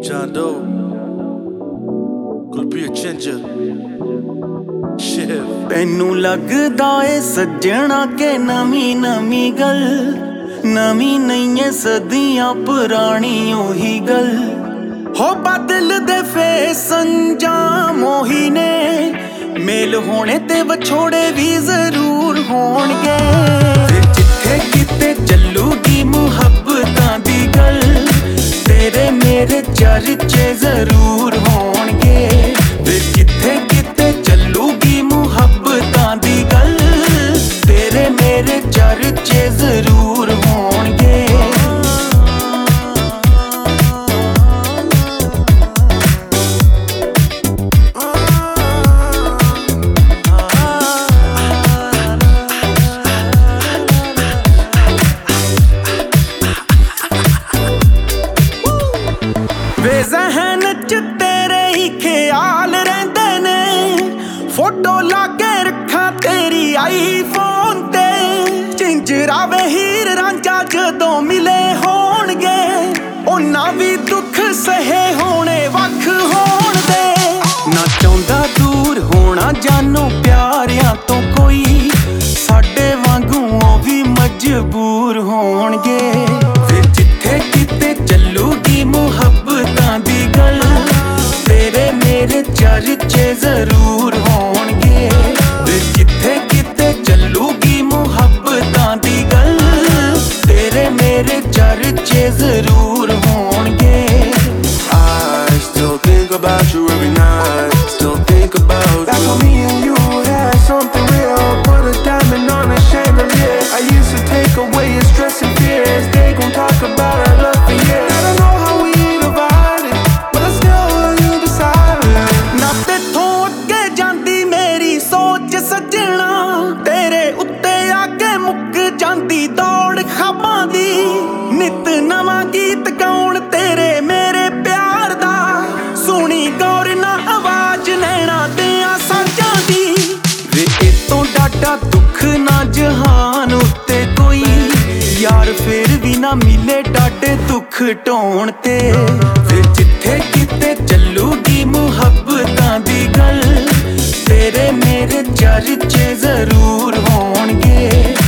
John Doe, could be a ginger. Shiv. ਤੈਨੂੰ ਲੱਗਦਾ ਏ ਸੱਜਣਾ ਕਿ ਨਵੀਂ ਨਵੀਂ ਗੱਲ, ਨਵੀਂ ਨਹੀਂ ਏ ਸਦੀਆਂ ਪੁਰਾਣੀ ਉਹੀ ਗੱਲ। ਹੋ ਬਦਲਦੇ ਫੇਸ ਅੰਜਾਮ ਉਹੀ ਨੇ, ਮੇਲ ਹੋਣੇ ਤੇ ਵਿਛੋੜੇ ਵੀ ਜ਼ਰੂਰ ਹੋਣਗੇ। ਜਿੱਥੇ ਕਿਤੇ ਚੱਲੂਗੀ ਮੁਹੱਬਤਾਂ ਦੀ ਗੱਲ, ਤੇਰੇ ਮੇਰੇ ਚਰਚੇ ਜ਼ਰੂਰ ਹੋਣਗੇ। ਵੇ ਕਿੱਥੇ ਕਿਤੇ ਚੱਲੂਗੀ ਮੁਹੱਬਤਾਂ ਦੀ ਗੱਲ, ਤੇਰੇ ਮੇਰੇ ਚਰਚੇ ਜ਼ਰੂਰ ਹੋਣਗੇ। ਵੇ ਜ਼ਹਿਨ ਚ ਤੇਰੇ ਹੀ ਖਿਆਲ ਰਹਿੰਦੇ ਨੇ, ਫੋਟੋ ਲਾ ਕੇ ਰੱਖਾਂ ਤੇਰੀ ਆਈਫੋਨ ਤੇ। ਝਿੰਜਰਾ ਵੇ ਹੀਰ ਰਾਂਝਾ ਜਦੋਂ ਮਿਲੇ ਹੋਣਗੇ, ਉਹਨਾਂ ਵੀ ਦੁੱਖ ਸਹੇ ਹੋਣੇ ਵੱਖ ਹੋਣ ਦੇ। ਨਾ ਚਾਹੁੰਦਾ ਦੂਰ ਹੋਣਾ ਜਾਨੋਂ ਪਿਆਰਿਆਂ ਤੋਂ ਕੋਈ, ਸਾਡੇ ਵਾਂਗੂ ਉਹ ਵੀ ਮਜਬੂਰ ਹੋਣਗੇ। ਫਿਰ ਜਿੱਥੇ ਕਿਤੇ ਚੱਲੂਗੀ ਮੁਹੱਬਤਾਂ ਦੀ ਗੱਲ, ਤੇਰੇ ਮੇਰੇ ਚਰਚੇ ਜ਼ਰੂਰ ਹੋਣਗੇ। ਫਿਰ ਜਿੱਥੇ ਕਿਤੇ ਚੱਲੂਗੀ ਮੁਹੱਬਤਾਂ ਦੀ ਗੱਲ, ਤੇਰੇ ਮੇਰੇ ਚਰਚੇ ਜ਼ਰੂਰ ਹੋਣਗੇ। I still think about you every night, still think about That's you. when me and you had something real, put a diamond on a chandelier. I used to take away your stress and fears, they gon' talk about our love for years. I don't know how we divided, but I still will you decide. ਨਾ ਤੇਥੋਂ ਅੱਗੇ ਜਾਂਦੀ ਮੇਰੀ ਸੋਚ ਸੱਜਣਾ, ਤੇਰੇ ਉੱਤੇ ਆ ਕੇ ਮੁੱਕ ਜਾਂਦੀ ਦੌੜ ਖਾਬਾਂ ਦੀ। ਨਿਤ ਨਵਾਂ ਗੀਤ ਗਾਉਣ ਤੇਰੇ ਮੇਰੇ ਪਿਆਰ ਦਾ, ਸੁਣੀ ਗੌਰ ਨਾ ਆਵਾਜ਼ ਨੈਣਾ ਦਿਆਂ ਸਾਜ਼ਾਂ ਦੀ। ਵੇ ਇਤੋਂ ਡਾਢਾ ਦੁੱਖ ਨਾ ਜਹਾਨ ਉੱਤੇ ਕੋਈ, ਯਾਰ ਫਿਰ ਵੀ ਨਾ ਮਿਲੇ ਡਾਢੇ ਦੁੱਖ ਢੋਣ ਤੇ। ਫਿਰ ਜਿੱਥੇ ਕਿਤੇ ਚੱਲੂਗੀ ਮੁਹੱਬਤਾਂ ਦੀ ਗੱਲ, ਤੇਰੇ ਮੇਰੇ ਚਰਚੇ ਜ਼ਰੂਰ ਹੋਣਗੇ।